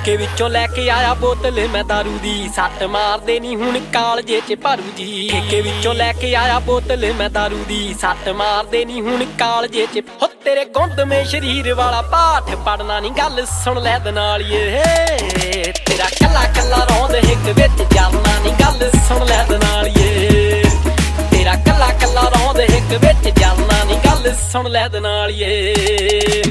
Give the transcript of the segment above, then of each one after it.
ਠੇਕੇ ਵਿੱਚੋਂ ਲੈ ਕੇ ਆਇਆ ਬੋਤਲ ਮੈਂ ਦਾਰੂ ਦੀ, ਸੱਟ ਮਾਰਦੇ ਨੀ ਹੁਣ ਕਾਲਜੇ ਚ ਭਰੂ ਜੀ। ਠੇਕੇ ਵਿੱਚੋਂ ਲੈ ਕੇ ਆਇਆ ਬੋਤਲ ਮੈਂ ਦਾਰੂ ਦੀ, ਸੱਟ ਮਾਰਦੇ ਨੀ ਹੁਣ ਕਾਲਜੇ ਚ। ਹੋ ਤੇਰੇ ਗੁੰਦਮੇ ਸ਼ਰੀਰ ਵਾਲਾ ਪਾਠ ਪੜਨਾ ਨੀ, ਗੱਲ ਸੁਣ ਲੈ ਦਨਾਲੀਏ। ਤੇਰਾ ਕੱਲਾ ਕੱਲਾ ਰੌਂਦ ਹਿੱਕ ਵਿੱਚ ਜਾਨਾ ਨੀ, ਗੱਲ ਸੁਣ ਲੈ ਦਨਾਲੀਏ। ਤੇਰਾ ਕੱਲਾ ਕੱਲਾ ਰੌਂਦ ਹਿੱਕ ਵਿੱਚ ਜਾਨਾ ਨੀ, ਗੱਲ ਸੁਣ ਲੈ ਦਨਾਲੀਏ।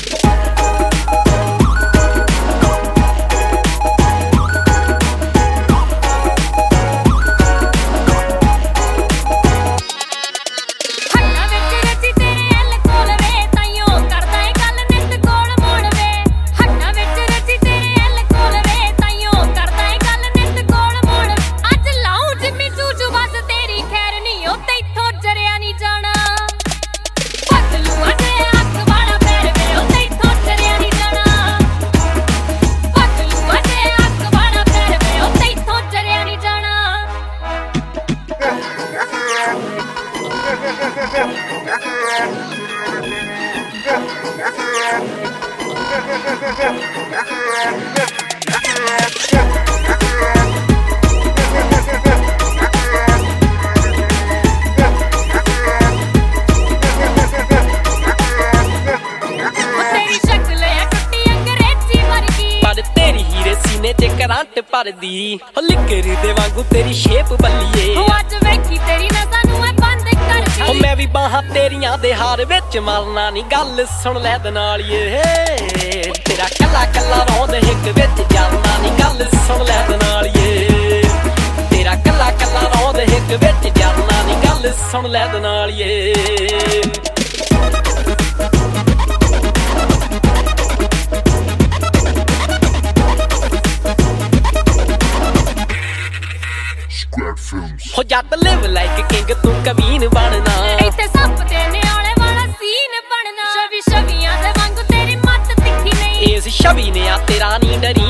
ਕਰੰਟ ਭਰਦੀ ਲਿਕਰ ਦੇ ਵਾਂਗੂ ਤੇਰੀ ਸ਼ੇਪ ਬੱਲੀਏ। ਅੱਜ ਵੇਖੀ ਤੇਰੀ ਨਜ਼ਾਂ ਨੂੰ ਮੈਂ ਬੰਦ ਕਰਦੀ, ਮੈਂ ਵੀ ਬਾਹਾਂ ਤੇਰੀਆਂ ਦੇ ਹਾਰ ਵਿੱਚ ਮਰਨਾ ਨੀ, ਗੱਲ ਸੁਣ ਲੈ ਦਨਾਲੀਏ। ਤੇਰਾ ਕੱਲਾ ਕੱਲਾ ਰੌਂਦ ਹਿੱਕ ਵਿੱਚ ਜਾਨਾ ਨੀ, ਗੱਲ ਸੁਣ ਲੈ ਦਨਾਲੀਏ। ਤੇਰਾ ਕੱਲਾ ਕੱਲਾ ਰੌਂਦ ਹਿੱਕ ਵਿੱਚ ਜਾਨਾ ਨੀ, ਗੱਲ ਸੁਣ ਲੈ ਦਨਾਲੀਏ। ਹੋ ਜੱਟ ਲਿਵ ਲਾਈਕ ਕਿੰਗ ਤੂੰ ਕਵੀਨ ਬਣਨਾ, ਇੱਥੇ ਸੱਪ ਤੇ ਨਿਆਲੇ ਵਾਲਾ ਸੀਨ ਬਣਨਾ। ਛਵੀਆਂ ਦੇ ਵਾਂਗੂ ਤੇਰੀ ਮੱਤ ਤਿੱਖੀ ਨਹੀਂ, ਇਸ ਛਵੀ ਨੇ ਆ ਤੇਰਾ ਨੀ ਡਰੀ